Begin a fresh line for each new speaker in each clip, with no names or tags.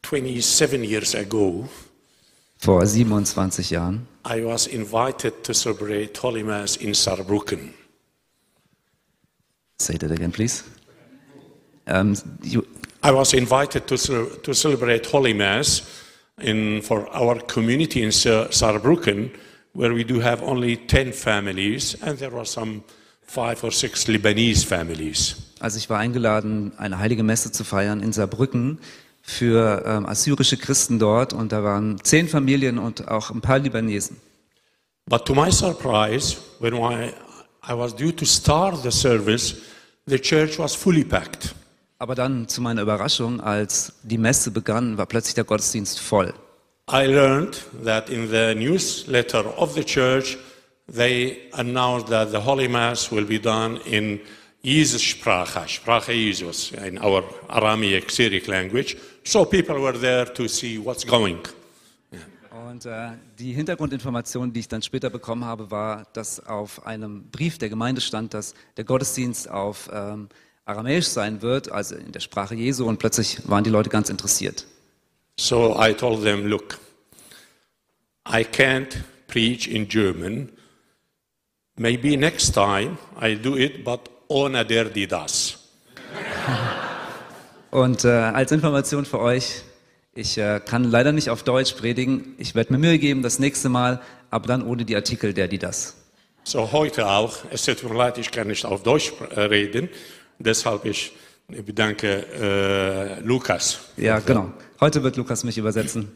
27 years ago,
Vor 27 Jahren
I was invited to celebrate Holy Mass in Saarbrücken.
Say that again, please.
I was invited to celebrate Holy Mass for our community in Saarbrücken, where we do have only 10 families, and there were some 5 or 6 Lebanese families.
Also ich war eingeladen, eine heilige Messe zu feiern in Saarbrücken für assyrische Christen dort, und da waren 10 Familien und auch ein paar Libanesen.
But to my surprise, when I was due to start the service, the church was fully packed.
Aber dann, zu meiner Überraschung, als die Messe begann, war plötzlich der Gottesdienst voll.
I learned that in the newsletter of the church, they announced that the Holy Mass will be done in Jesus-Sprache, Sprache Jesus, in our Aramaic Syriac language. So people were there to see what's going.
Und die Hintergrundinformation, die ich dann später bekommen habe, war, dass auf einem Brief der Gemeinde stand, dass der Gottesdienst auf Aramäisch sein wird, also in der Sprache Jesu, und plötzlich waren die Leute ganz interessiert.
So I told them, look, I can't preach in German. Maybe next time I do it, but ohne der die das.
Und als Information für euch, ich kann leider nicht auf Deutsch predigen. Ich werde mir Mühe geben, das nächste Mal, aber dann ohne die Artikel der, die das.
So heute auch, es tut mir leid, ich kann nicht auf Deutsch reden, deshalb ich bedanke Lukas.
Ja, genau. Heute wird Lukas mich übersetzen.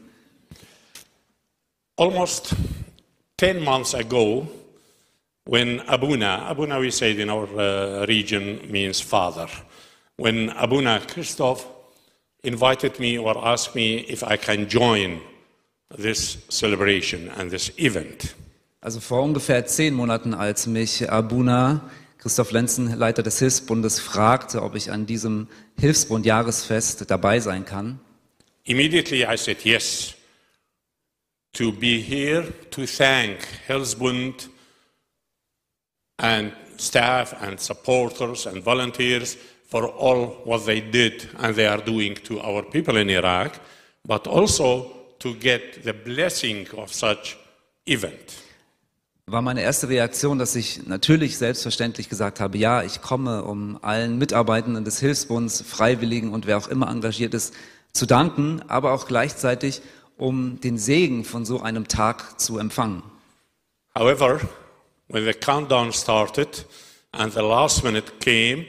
Almost 10 months ago, when Abuna we say in our region means father, when Abuna Christoph invited me or asked me if I can join this celebration and this event.
Also vor ungefähr 10 Monaten, als mich Abuna Christoph Lenzen, Leiter des Hilfsbundes, fragte, ob ich an diesem Hilfsbund-Jahresfest dabei sein kann.
Immediately I said yes, to be here to thank Hilfsbund and staff and supporters and volunteers for all what they did and they are doing to our people in Iraq, but also to get the blessing of such event.
War meine erste Reaktion, dass ich natürlich selbstverständlich gesagt habe, ja, ich komme, um allen Mitarbeitenden des Hilfsbunds, Freiwilligen und wer auch immer engagiert ist, zu danken, aber auch gleichzeitig, um den Segen von so einem Tag zu empfangen.
However, when the countdown started and the last minute came,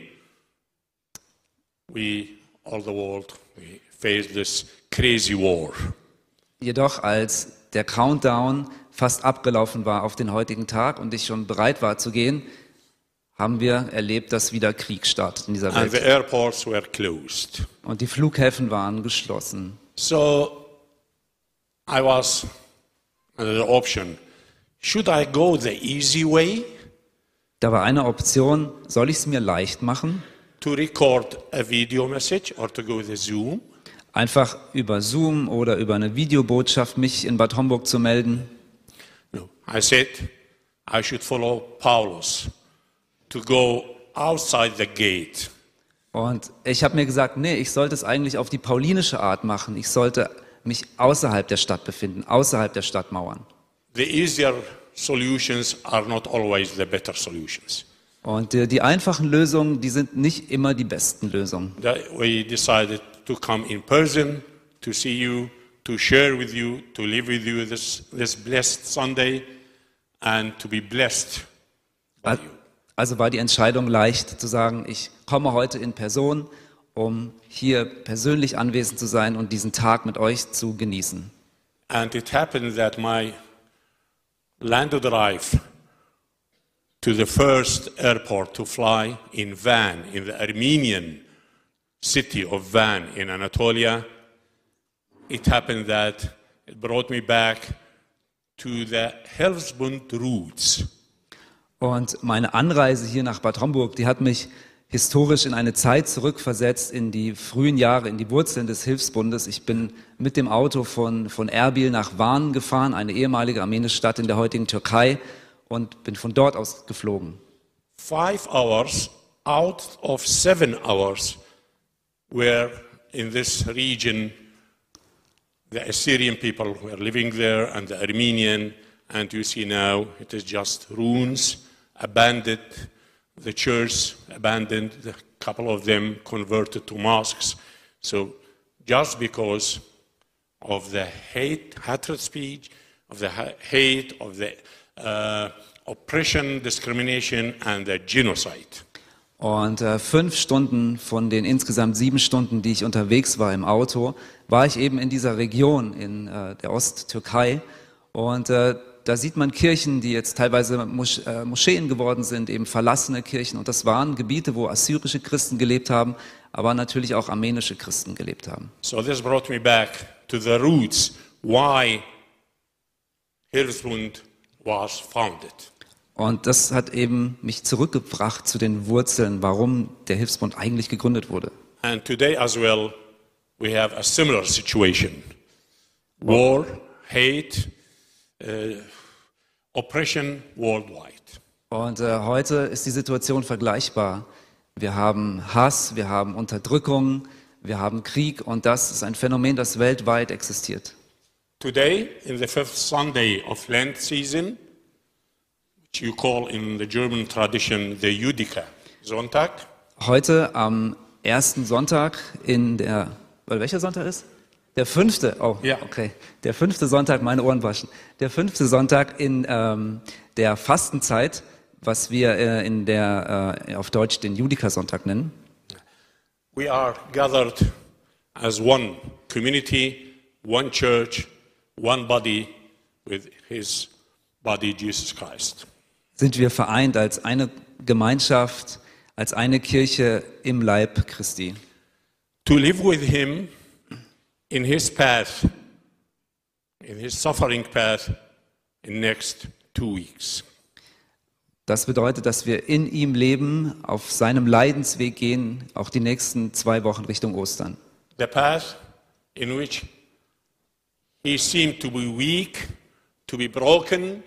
all the world, we faced this crazy war.
Jedoch, als der Countdown fast abgelaufen war auf den heutigen Tag und ich schon bereit war zu gehen, haben wir erlebt, dass wieder Krieg startet in dieser
And the
Welt.
airports were closed.
Und die Flughäfen waren geschlossen.
So I was under the option, should I go the easy way
Da war eine Option, soll ich es mir leicht machen,
to record a video message or to go the Zoom?
einfach über Zoom oder über eine Videobotschaft mich in Bad Homburg zu melden?
No. I said I should follow Paulus to go outside the gate.
Und ich habe mir gesagt, nee, ich sollte es eigentlich auf die paulinische Art machen. Ich sollte mich außerhalb der Stadt befinden, außerhalb der Stadtmauern.
The easier solutions are not always the better solutions.
Und die einfachen Lösungen, die sind nicht immer die besten Lösungen.
We decided to come in person, to see you, to share with you, to live with you this blessed Sunday and to be blessed by you.
Also war die Entscheidung leicht zu sagen, ich komme heute in Person, um hier persönlich anwesend zu sein und diesen Tag mit euch zu genießen.
And it happened that my land drive to the first airport to fly in Van, in the Armenian city of Van in Anatolia, it happened that it brought me back to the Hilfsbund roots.
Und meine Anreise hier nach Bad Homburg, die hat mich historisch in eine Zeit zurückversetzt, in die frühen Jahre, in die Wurzeln des Hilfsbundes. Ich bin mit dem Auto von Erbil nach Van gefahren, eine ehemalige armenische Stadt in der heutigen Türkei, und bin von dort aus geflogen.
5 hours out of 7 hours were in this region the Assyrian people who are living there and the Armenian, and you see now it is just ruins, abandoned, the church abandoned, a couple of them converted to mosques. So just because of the hatred speech, of the hate, of the oppression, discrimination and the genocide.
Und 5 Stunden von den insgesamt 7 Stunden, die ich unterwegs war im Auto, war ich eben in dieser Region in der Osttürkei. Und da sieht man Kirchen, die jetzt teilweise Moscheen geworden sind, eben verlassene Kirchen. Und das waren Gebiete, wo assyrische Christen gelebt haben, aber natürlich auch armenische Christen gelebt haben.
So this brought me back to the roots, why Hilfsbund was founded.
Und das hat eben mich zurückgebracht zu den Wurzeln, warum der Hilfsbund eigentlich gegründet wurde.
And today as well, we have a similar situation. War, hate, oppression worldwide.
Und heute ist die Situation vergleichbar. Wir haben Hass, wir haben Unterdrückung, wir haben Krieg und das ist ein Phänomen, das weltweit existiert.
Today, in the 5th Sunday of Lent season, which you call in the German tradition the Judika Sonntag.
Heute am ersten Sonntag in der, welcher Sonntag ist? Der 5. Oh,
Ja.
okay. Der 5. Sonntag, meine Ohren waschen. Der 5. Sonntag in der Fastenzeit, was wir auf Deutsch den Judika-Sonntag nennen.
We are gathered as one community, one church, one body with his body, Jesus Christ.
Sind wir vereint als eine Gemeinschaft, als eine Kirche im Leib Christi.
To live with him in his path, in his suffering path, in next 2 weeks.
Das bedeutet, dass wir in ihm leben, auf seinem Leidensweg gehen, auch die nächsten 2 Wochen Richtung Ostern.
The path in which he seemed to be weak, to be broken,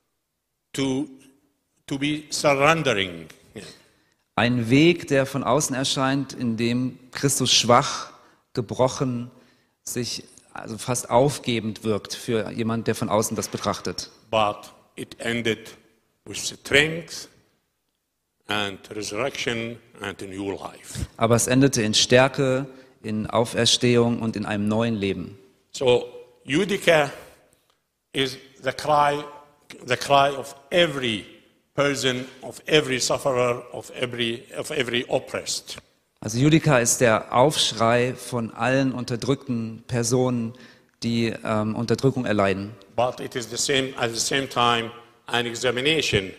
to be surrendering.
Ein Weg, der von außen erscheint, in dem Christus schwach, gebrochen, sich also fast aufgebend wirkt für jemand, der von außen das betrachtet.
But it ended with strength and resurrection and a new life.
Aber es endete in Stärke, in Auferstehung und in einem neuen Leben.
So Judika is the cry of every person, of every sufferer, of every oppressed.
Also Judika ist der Aufschrei von allen unterdrückten Personen, die Unterdrückung erleiden.
But it is at the same time an examination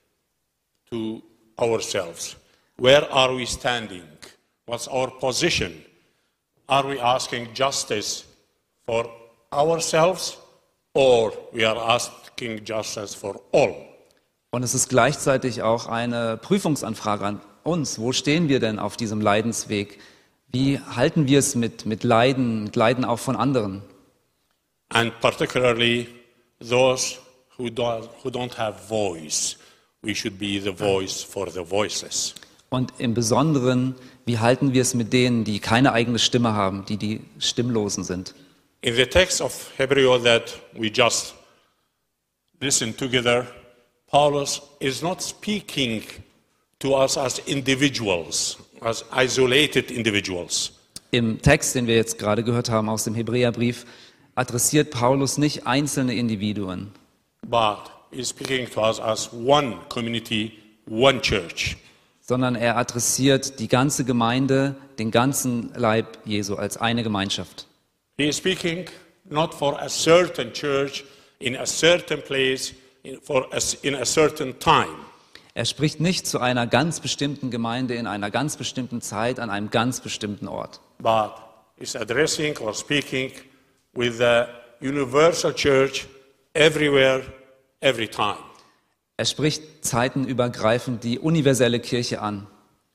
to ourselves. Where are we standing? What's our position? Are we asking justice for ourselves or we are asking justice for all?
Und es ist gleichzeitig auch eine Prüfungsanfrage an uns. Wo stehen wir denn auf diesem Leidensweg? Wie halten wir es mit Leiden auch von anderen?
And particularly those who don't have voice. We should be the voice for the voiceless.
Und im Besonderen, wie halten wir es mit denen, die keine eigene Stimme haben, die Stimmlosen sind?
In the text of Hebrew that we just listened together, Paulus is not speaking to us as individuals, as isolated individuals.
Im Text, den wir jetzt gerade gehört haben aus dem Hebräerbrief, adressiert Paulus nicht einzelne Individuen,
But he's speaking to us as one community, one church.
sondern er adressiert die ganze Gemeinde, den ganzen Leib Jesu als eine Gemeinschaft.
He is speaking not for a certain church in a certain place in a certain time.
Er spricht nicht zu einer ganz bestimmten Gemeinde in einer ganz bestimmten Zeit an einem ganz bestimmten Ort,
But is addressing or speaking with the universal church everywhere, every time.
Er spricht zeitenübergreifend die universelle Kirche an.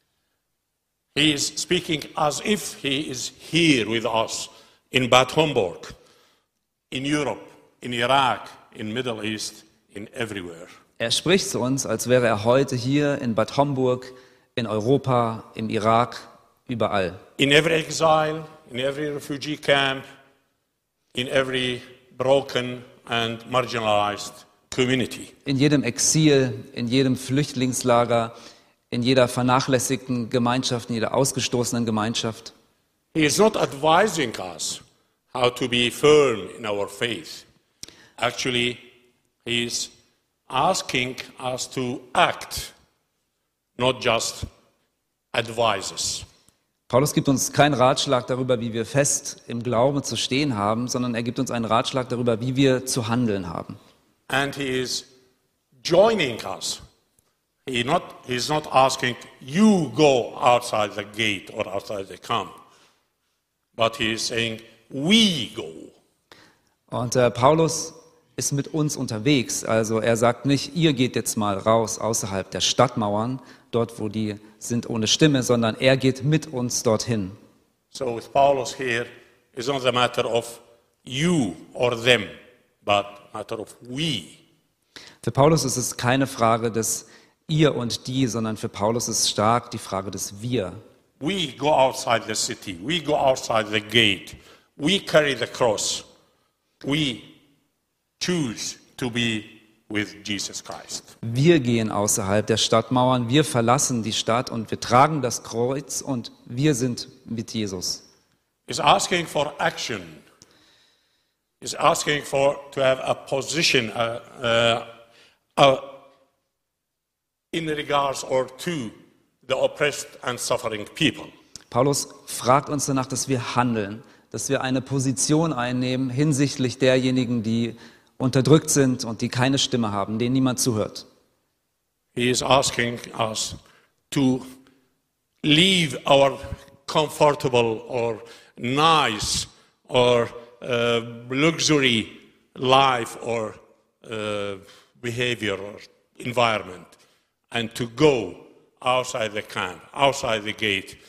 He is speaking as if he is here with us in Bad Homburg, in Europe, in Iraq, in Middle East, in everywhere.
Er spricht zu uns, als wäre er heute hier in Bad Homburg, in Europa, im Irak, überall.
In every exile, in every refugee camp, in every broken and marginalized community.
In jedem Exil, in jedem Flüchtlingslager, in jeder vernachlässigten Gemeinschaft, in jeder ausgestoßenen Gemeinschaft.
He is not advising us how to be firm in our faith. Actually, he is asking us to act, not just advise us.
Paulus gibt uns keinen Ratschlag darüber, wie wir fest im Glauben zu stehen haben, sondern er gibt uns einen Ratschlag darüber, wie wir zu handeln haben.
And he is joining us. He's not asking you go outside the gate or outside the camp, but he is saying we go.
Und Paulus ist mit uns unterwegs. Also er sagt nicht, ihr geht jetzt mal raus außerhalb der Stadtmauern, dort wo die sind ohne Stimme, sondern er geht mit uns dorthin.
So with Paulus here, it's not a matter of you or them, but a matter of we.
Für Paulus ist es keine Frage des ihr und die, sondern für Paulus ist stark die Frage des wir.
We go outside the city. We go outside the gate. We carry the cross. We choose to be with Jesus Christ.
Wir gehen außerhalb der Stadtmauern, wir verlassen die Stadt und wir tragen das Kreuz und wir sind mit Jesus.
It's asking for action. It's asking to have a position in regards or to the oppressed and suffering people.
Paulus fragt uns danach, dass wir handeln, dass wir eine Position einnehmen hinsichtlich derjenigen, die unterdrückt sind und die keine Stimme haben, denen niemand zuhört.
He is asking us to leave our comfortable or nice or luxury life or behavior or environment and to go outside the camp, outside the gate,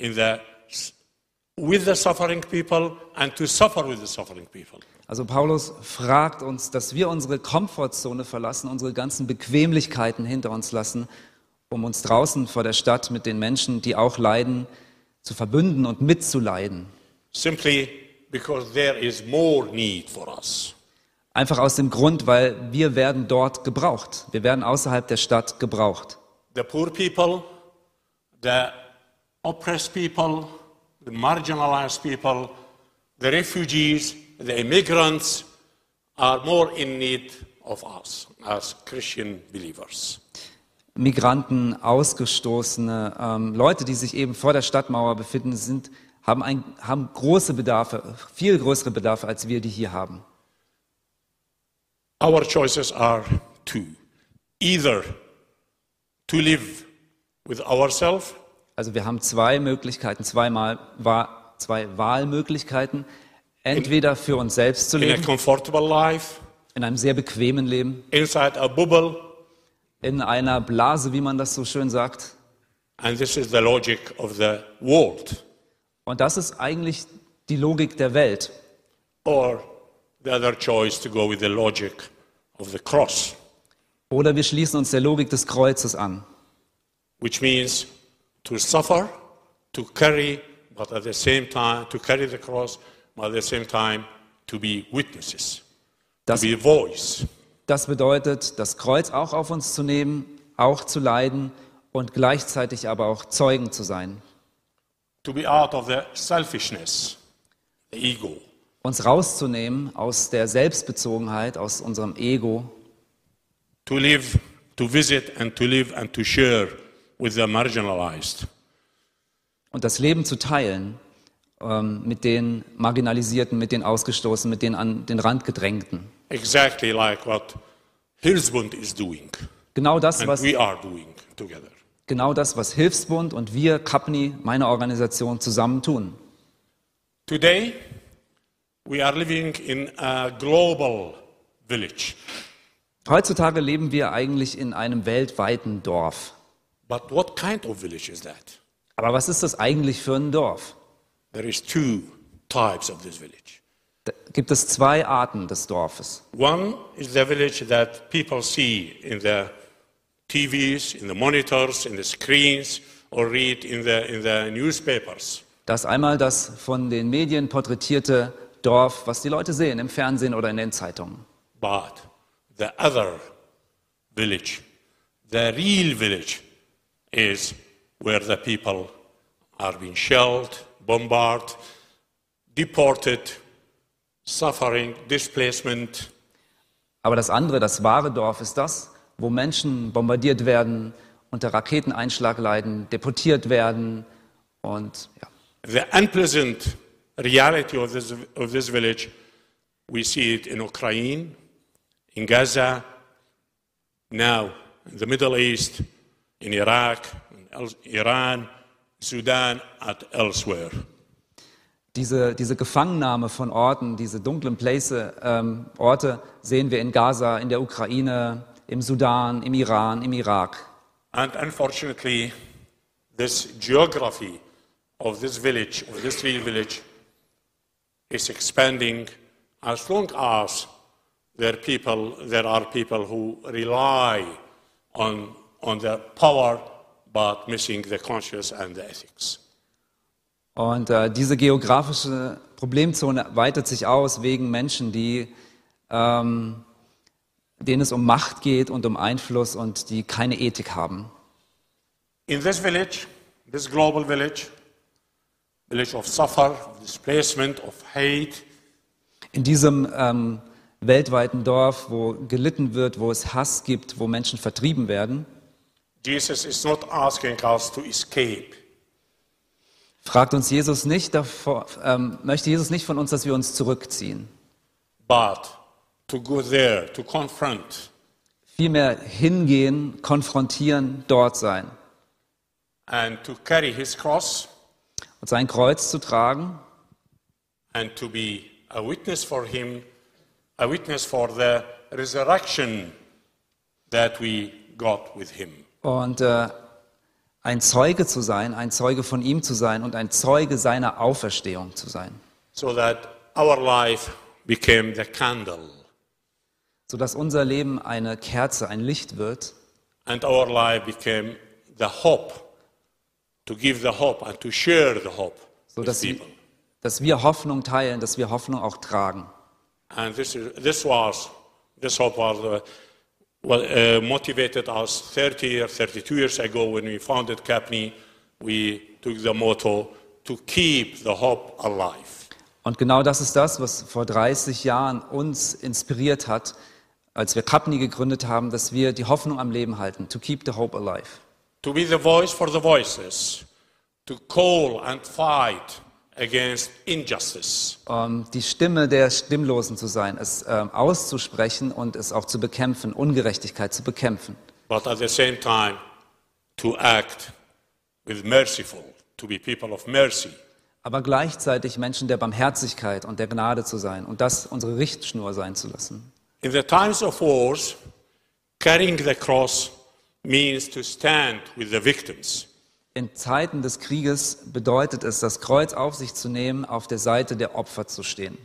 with the suffering people and to suffer with the suffering people.
Also Paulus fragt uns, dass wir unsere Komfortzone verlassen, unsere ganzen Bequemlichkeiten hinter uns lassen, um uns draußen vor der Stadt mit den Menschen, die auch leiden, zu verbünden und mitzuleiden.
Simply because there is more need for us.
Einfach aus dem Grund, weil wir werden dort gebraucht. Wir werden außerhalb der Stadt gebraucht.
The poor people, the oppressed people, the marginalized people, the refugees, the immigrants are more in need of us as Christian believers.
Migranten, Ausgestoßene, Leute, die sich eben vor der Stadtmauer befinden, haben große Bedarfe, viel größere Bedarfe, als wir die hier haben.
Our choices are two. Either to live with ourselves.
Also wir haben zwei Möglichkeiten, zwei Wahlmöglichkeiten. Entweder für uns selbst zu
In a
leben,
comfortable life,
in einem sehr bequemen Leben,
inside a bubble,
in einer Blase, wie man das so schön sagt.
and this is the logic of the world.
Und das ist eigentlich die Logik der Welt.
Or the other choice to go with the logic of the cross,
Oder wir schließen uns der Logik des Kreuzes an.
which means to suffer, to carry, but at the same time, to carry the cross, but at the same time to be witnesses,
Das,
to be a voice.
das bedeutet, das Kreuz auch auf uns zu nehmen, auch zu leiden und gleichzeitig aber auch Zeugen zu sein.
To be out of the selfishness, the ego,
Uns rauszunehmen aus der Selbstbezogenheit, aus unserem Ego,
to live, to visit and to live and to share with the marginalized.
und das Leben zu teilen mit den Marginalisierten, mit den Ausgestoßenen, mit den an den Rand gedrängten.
Exactly like what Hilfsbund is doing
Genau das,
and
was
we are doing together.
Hilfsbund und wir, Kapni, meine Organisation, zusammen tun.
Today, we are living in a global village.
Heutzutage leben wir eigentlich in einem weltweiten Dorf.
But what kind of village is that?
Aber was ist das eigentlich für ein Dorf?
There is two types of this village.
Da gibt es zwei Arten des Dorfes.
One is the village that people see in the TVs, in the monitors, in the screens, or read in the newspapers.
Das ist einmal das von den Medien porträtierte Dorf, was die Leute sehen im Fernsehen oder in den Zeitungen.
But the other village, the real village, is where the people are being shelled, bombarded, deported, suffering, displacement.
Aber das andere, das wahre Dorf, ist das, wo Menschen bombardiert werden, unter Raketeneinschlag leiden, deportiert werden und ja.
The unpleasant reality of this village, we see it in Ukraine, in Gaza, now in the Middle East, in Iraq, in Iran, Sudan, and elsewhere.
Diese Gefangennahme von Orten, diese dunklen Orte sehen wir in Gaza, in der Ukraine, im Sudan, im Iran, im Irak.
And unfortunately, this geography of this village, of this real village, is expanding as long as there are people who rely on the power but missing the conscience and the ethics.
Und diese geografische Problemzone weitet sich aus wegen Menschen, denen es um Macht geht und um Einfluss und die keine Ethik haben.
In this village, this global village of suffer, of displacement, of hate,
in diesem weltweiten Dorf, wo gelitten wird, wo es Hass gibt, wo Menschen vertrieben werden,
Jesus is not asking us to escape.
möchte Jesus nicht von uns, dass wir uns zurückziehen.
But to go there, to confront.
Vielmehr hingehen, konfrontieren, dort sein.
And to carry his cross.
Und sein Kreuz zu tragen.
And to be a witness for him, a witness for the resurrection that we got with him.
Und ein Zeuge zu sein, ein Zeuge von ihm zu sein und ein Zeuge seiner Auferstehung zu sein.
So that our life became the candle.
Sodass unser Leben eine Kerze, ein Licht wird.
And our life became the hope, to give the hope and to share the hope with people.
Dass wir Hoffnung teilen, dass wir Hoffnung auch tragen.
And this hope was motivated us 32 years ago when we founded CAPNI. We took the motto to keep the hope alive.
Und genau das ist das, was vor 30 Jahren uns inspiriert hat, als wir CAPNI gegründet haben, dass wir die Hoffnung am Leben halten, to keep the hope alive.
To be the voice for the voiceless, to call and fight against injustice.
Die Stimme der Stimmlosen zu sein, es auszusprechen und es auch zu bekämpfen, Ungerechtigkeit zu bekämpfen.
But at the same time, to act with merciful, to be people of mercy.
Aber gleichzeitig Menschen der Barmherzigkeit und der Gnade zu sein und das unsere Richtschnur sein zu lassen.
In the times of wars, carrying the cross means to stand with the victims.
In Zeiten des Krieges bedeutet es, das Kreuz auf sich zu nehmen, auf der Seite der Opfer zu stehen.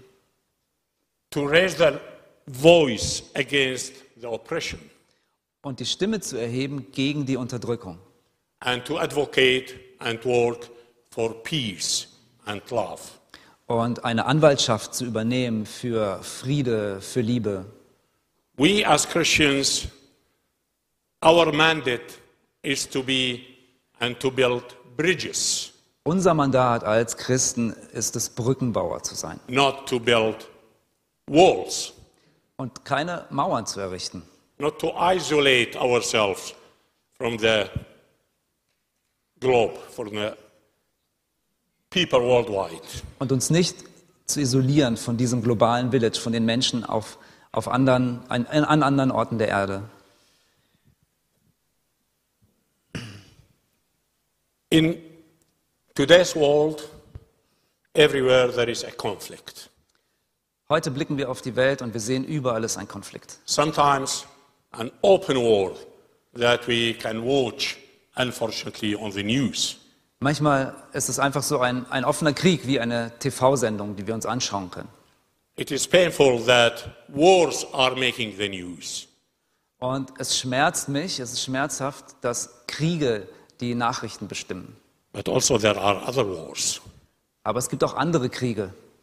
To raise the voice against the oppression.
Und die Stimme zu erheben gegen die Unterdrückung.
And to advocate and work for peace and love.
Und eine Anwaltschaft zu übernehmen für Friede, für Liebe.
We as Christians, our mandate is to be and to build bridges.
Unser Mandat als Christen ist es, Brückenbauer zu sein.
Not to build walls.
Und keine Mauern zu errichten.
Not to isolate ourselves from the globe, from the people worldwide.
Und uns nicht zu isolieren von diesem globalen Village, von den Menschen an anderen Orten der Erde.
In today's world, everywhere there is a conflict.
Heute blicken wir auf die Welt und wir sehen, überall ist ein Konflikt.
Sometimes an open war that we can watch, unfortunately, on the news.
Manchmal ist es einfach so ein offener Krieg, wie eine TV-Sendung, die wir uns anschauen können.
It is painful that wars are making the news.
Und es schmerzt mich, es ist schmerzhaft, dass Kriege die Nachrichten bestimmen.
But also there are other wars.
Aber es gibt auch andere Kriege.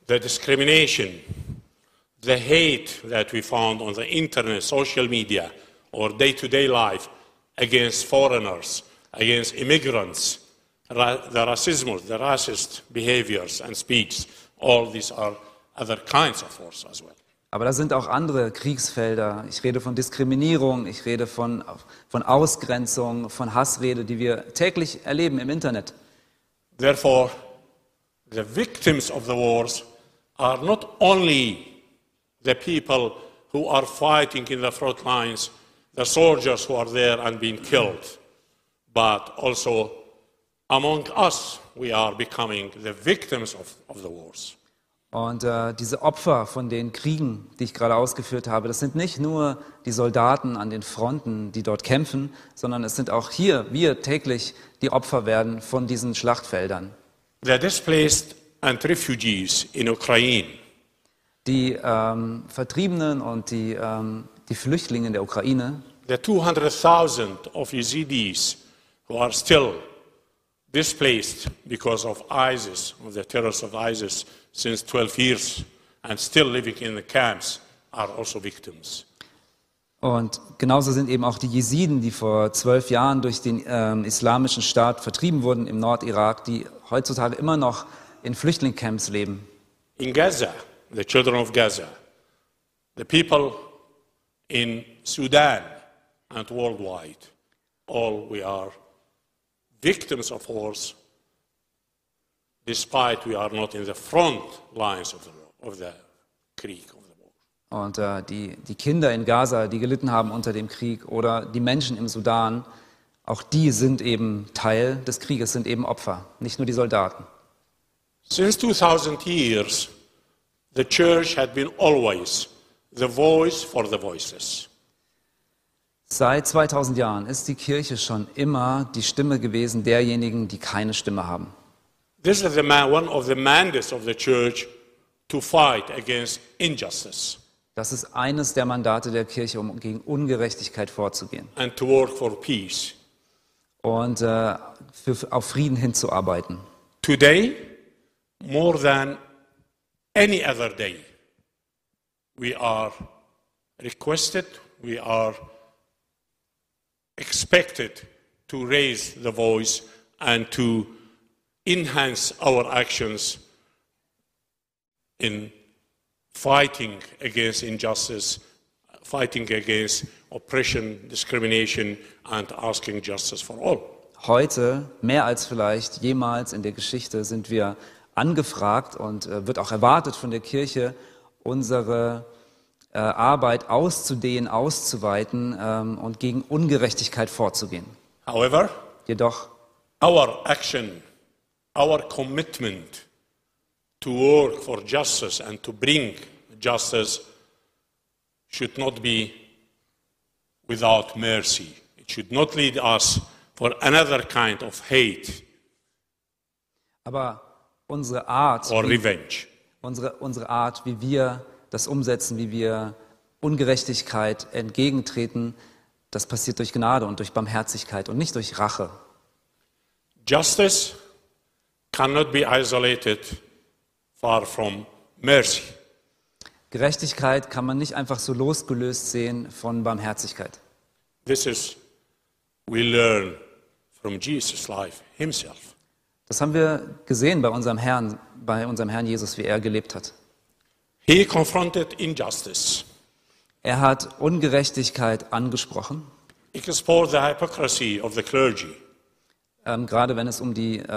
the discrimination, the hate that we found on the internet, social media, or day-to-day life against foreigners, against immigrants, the racism, the racist behaviors and speech, all these are other kinds of wars as well.
Aber da sind auch andere Kriegsfelder. Ich rede von Diskriminierung, ich rede von Ausgrenzung, von Hassrede, die wir täglich erleben im Internet.
Therefore, the victims of the wars are not only the people who are fighting in the front lines, the soldiers who are there and being killed, but also among us, we are becoming the victims of the wars.
Und diese Opfer von den Kriegen, die ich gerade ausgeführt habe, das sind nicht nur die Soldaten an den Fronten, die dort kämpfen, sondern es sind auch hier, wir täglich, die Opfer werden von diesen Schlachtfeldern.
The displaced and refugees in Ukraine,
Die Vertriebenen und die Flüchtlinge in der Ukraine,
the 200,000 of Yazidis who are still displaced because of ISIS, of the terrorists of ISIS, since 12 years and still living in the camps are also victims.
und genauso sind eben auch die Jesiden, die vor 12 Jahren durch den islamischen Staat vertrieben wurden im Nordirak, die heutzutage immer noch in Flüchtlingscamps leben.
In Gaza, the children of Gaza, the people in Sudan and worldwide, all we are victims of wars, despite we are not in the front lines of the Krieg, of the war.
Und die Kinder in Gaza, die gelitten haben unter dem Krieg, oder die Menschen im Sudan, auch die sind eben Teil des Krieges, sind eben Opfer, nicht nur die Soldaten.
Since 2000 years, the church had been always the voice for the voiceless.
Seit 2000 Jahren ist die Kirche schon immer die Stimme gewesen derjenigen, die keine Stimme haben.
This is one of the mandates of the church to fight against injustice
Das ist eines der Mandate der Kirche, um gegen Ungerechtigkeit vorzugehen
and to work for peace.
und auf Frieden hinzuarbeiten.
Today, more than any other day, we are requested, we are expected to raise the voice and to enhance our actions in fighting against injustice, fighting against oppression, discrimination, and asking justice for all.
Heute, mehr als vielleicht jemals in der Geschichte, sind wir angefragt und wird auch erwartet von der Kirche, unsere Arbeit auszudehnen, auszuweiten und gegen Ungerechtigkeit vorzugehen.
However,
Jedoch
our action, our commitment to work for justice and to bring justice should not be without mercy. It should not lead us for another kind of hate
aber unsere Art,
or revenge.
unsere Art, wie wir das umsetzen, wie wir Ungerechtigkeit entgegentreten, das passiert durch Gnade und durch Barmherzigkeit und nicht durch Rache.
Justice cannot be isolated far from mercy.
Gerechtigkeit kann man nicht einfach so losgelöst sehen von Barmherzigkeit.
This is, we learn from Jesus' life himself.
Das haben wir gesehen bei unserem Herrn Jesus, wie er gelebt hat.
He confronted injustice,
Er hat Ungerechtigkeit angesprochen,
exposed the hypocrisy of the clergy,
gerade wenn es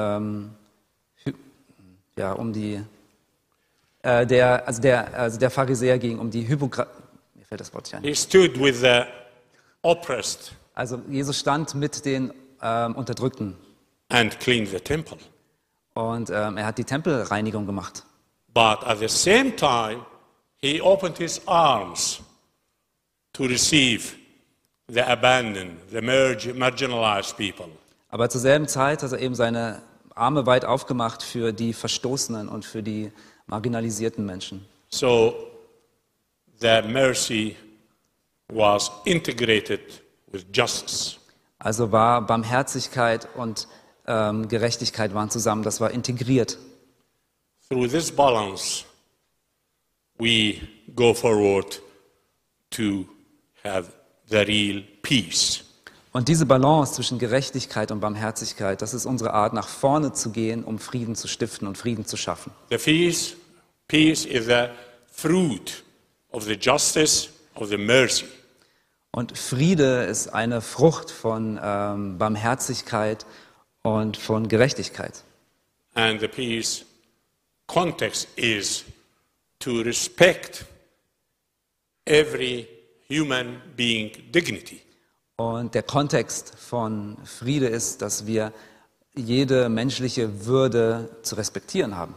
der Pharisäer ging, um die Hypokratie. Mir fällt das Wort nicht ein.
he stood with the oppressed
Also Jesus stand mit den Unterdrückten
and cleaned the temple.
und er hat die Tempelreinigung gemacht.
But at the same time, he opened his arms to receive the abandoned, the marginalized people.
Aber zur selben Zeit hat er eben seine Arme weit aufgemacht für die Verstoßenen und für die marginalisierten Menschen.
So the mercy was integrated with justice.
Also war Barmherzigkeit und Gerechtigkeit waren zusammen, das war integriert.
Through this balance, we go forward to have the real peace.
Und diese Balance zwischen Gerechtigkeit und Barmherzigkeit, das ist unsere Art, nach vorne zu gehen, um Frieden zu stiften und Frieden zu schaffen.
The peace is the fruit of the justice, of the mercy.
Und Friede ist eine Frucht von Barmherzigkeit und von Gerechtigkeit.
And the peace context is to respect every human being dignity.
Und der Kontext von Friede ist, dass wir jede menschliche Würde zu respektieren haben.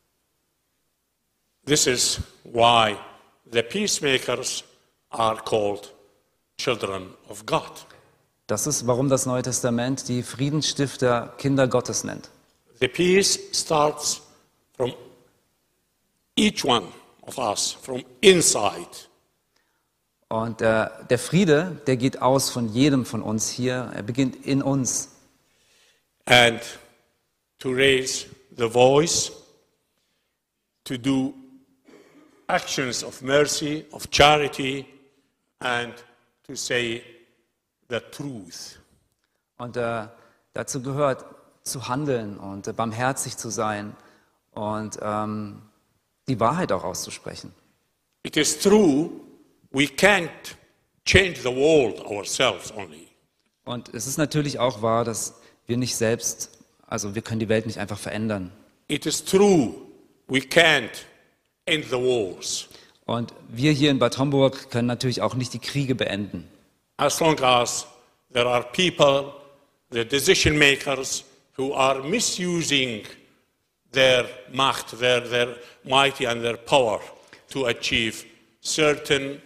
This is why the peacemakers are called children of God.
Das ist, warum das Neue Testament die Friedensstifter Kinder Gottes nennt.
The peace starts from each one of us, from inside.
Und der Friede, der geht aus von jedem von uns hier. Er beginnt in uns.
And to raise the voice, to do actions of mercy, of charity, and to say the truth.
Und dazu gehört, zu handeln und barmherzig zu sein und die Wahrheit auch auszusprechen.
It is true, we can't change the world ourselves only.
Und es ist natürlich auch wahr, dass wir nicht selbst, also wir können die Welt nicht einfach verändern.
It is true, we can't end the wars.
Und wir hier in Bad Homburg können natürlich auch nicht die Kriege beenden.
As long as there are people, the decision makers, who are misusing their Macht, their mighty and their power to achieve certain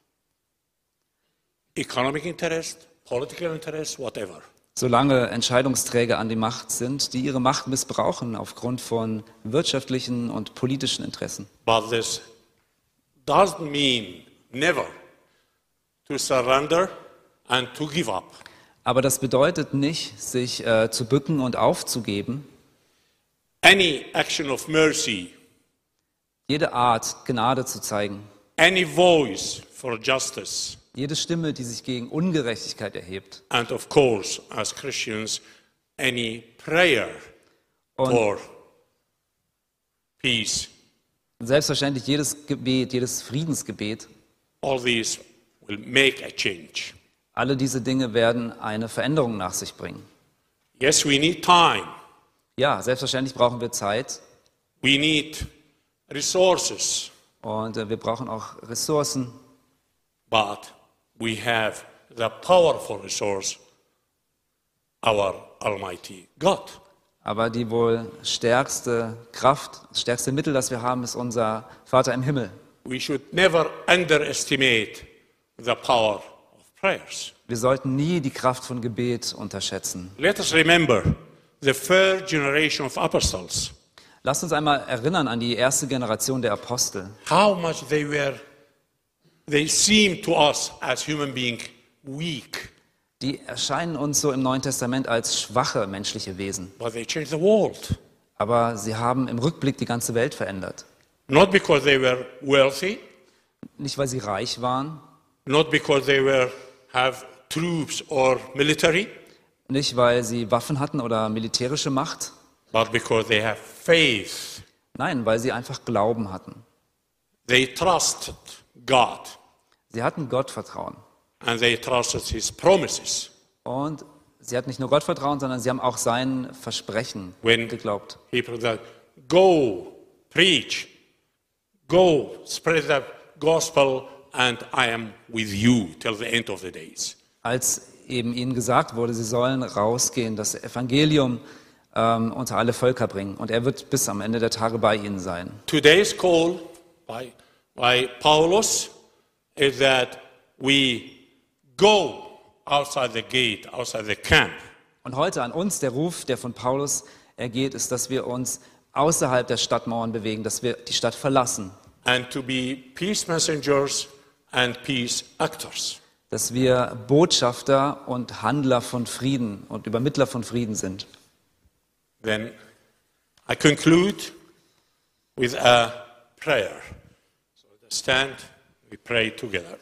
economic interest, political interest, whatever.
Solange Entscheidungsträger an die Macht sind, die ihre Macht missbrauchen aufgrund von wirtschaftlichen und politischen Interessen.
But this doesn't mean never to surrender and to give up.
Aber das bedeutet nicht, sich zu bücken und aufzugeben.
Any action of mercy,
Jede Art, Gnade zu zeigen.
any voice for justice,
Jede Stimme, die sich gegen Ungerechtigkeit erhebt.
and of course, as Christians, any prayer
Und
for peace,
selbstverständlich jedes Gebet, jedes Friedensgebet,
all these will make a change.
alle diese Dinge werden eine Veränderung nach sich bringen.
Yes, we need time.
Ja, selbstverständlich brauchen wir Zeit
We need resources,
und wir brauchen auch Ressourcen.
but we have the powerful resource, our Almighty God.
Aber die wohl stärkste Kraft, das stärkste Mittel, das wir haben, ist unser Vater im Himmel.
We should never underestimate the power of prayers.
Wir sollten nie die Kraft von Gebet unterschätzen.
Let us remember the third generation of apostles,
Lasst uns einmal erinnern an die erste Generation der Apostel.
how much they seem to us as human beings weak,
Die erscheinen uns so im Neuen Testament als schwache menschliche Wesen.
but they changed the world.
Aber sie haben im Rückblick die ganze Welt verändert.
Not because they were wealthy,
Nicht, weil sie reich waren,
not because they have troops or military,
nicht, weil sie Waffen hatten oder militärische Macht.
but because they have faith.
Nein, weil sie einfach Glauben hatten.
They trusted God
Sie hatten Gottvertrauen.
and they trusted His promises.
Und sie hatten nicht nur Gottvertrauen, sondern sie haben auch sein Versprechen
When
geglaubt.
He said, "Go, preach, go, spread the gospel, and I am with you till the end of the days."
Als eben ihnen gesagt wurde, sie sollen rausgehen, das Evangelium unter alle Völker bringen. Und er wird bis am Ende der Tage bei ihnen sein.
Today's call by Paulus is that we go outside the gate, outside the camp,
Und heute an uns der Ruf, der von Paulus ergeht, ist, dass wir uns außerhalb der Stadtmauern bewegen, dass wir die Stadt verlassen,
and to be peace messengers and peace actors.
dass wir Botschafter und Handler von Frieden und Übermittler von Frieden sind.
Then I conclude with a prayer. So stand, we pray together.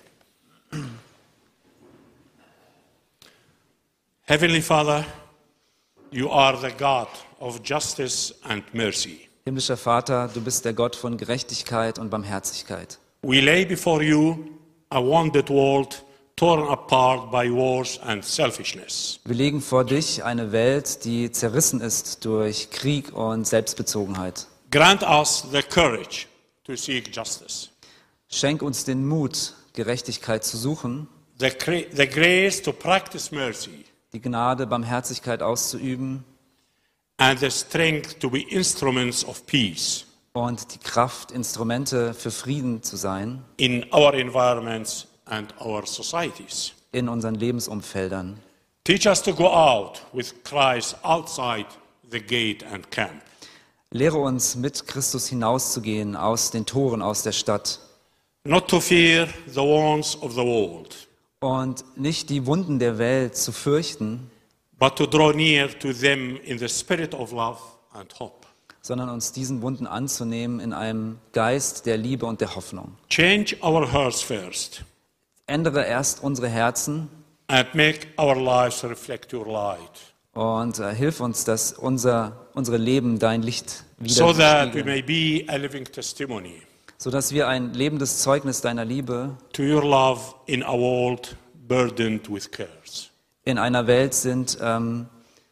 Heavenly Father, you are the God of justice and mercy.
Himmlischer Vater, du bist der Gott von Gerechtigkeit und Barmherzigkeit.
We lay before you a wounded world torn apart by wars and selfishness.
Wir legen vor dich eine Welt, die zerrissen ist durch Krieg und Selbstbezogenheit.
Grant us the courage to seek justice,
Schenk uns den Mut, Gerechtigkeit zu suchen,
the grace to practice mercy,
die Gnade, Barmherzigkeit auszuüben
and the strength to be instruments of peace
und die Kraft, Instrumente für Frieden zu sein
in our environments and our societies.
in unseren Lebensumfeldern.
Teach us to go out with Christ outside the gate and camp.
Lehre uns, mit Christus hinauszugehen aus den Toren, aus der Stadt
Not to fear the wounds of the world,
und nicht die Wunden der Welt zu fürchten,
but to draw near to them in the spirit of love and hope.
sondern uns diesen Wunden anzunehmen in einem Geist der Liebe und der Hoffnung.
Change our hearts first
Ändere erst unsere Herzen
and make our lives reflect your light,
und hilf uns, dass unsere Leben dein Licht
so that we
widerspiegeln,
may be a living testimony
sodass wir ein lebendes Zeugnis deiner Liebe
to your love in a world burdened with cares.
in einer Welt sind, in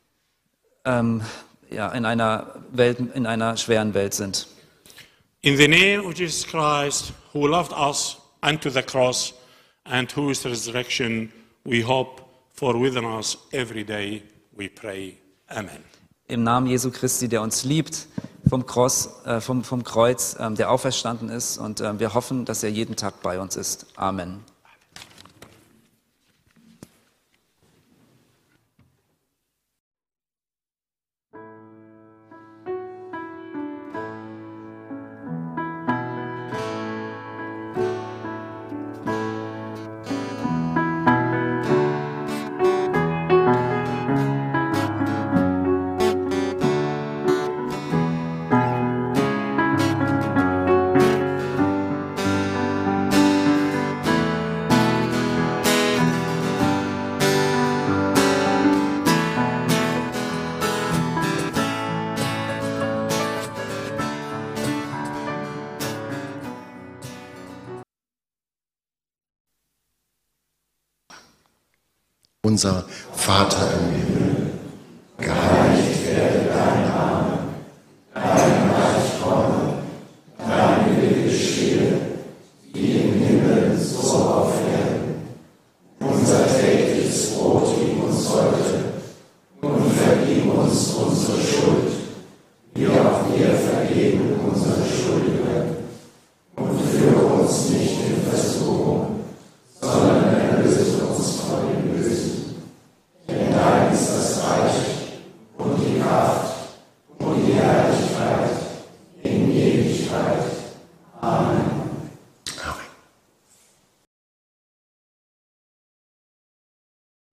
einer schweren Welt sind.
In the name of Jesus Christ, who loved us unto the cross and whose resurrection we hope for within us every day, we pray. Amen.
Im Namen Jesu Christi, der uns liebt, vom Kreuz, der auferstanden ist, und wir hoffen, dass er jeden Tag bei uns ist. Amen.
Unser Vater im Himmel, geheiligt werde dein Name, dein Reich komme, dein Wille geschehe, wie im Himmel, so auf Erden. Unser tägliches Brot gib uns heute und vergib uns unsere Schuld, wie auch wir vergeben unseren Schuldigen.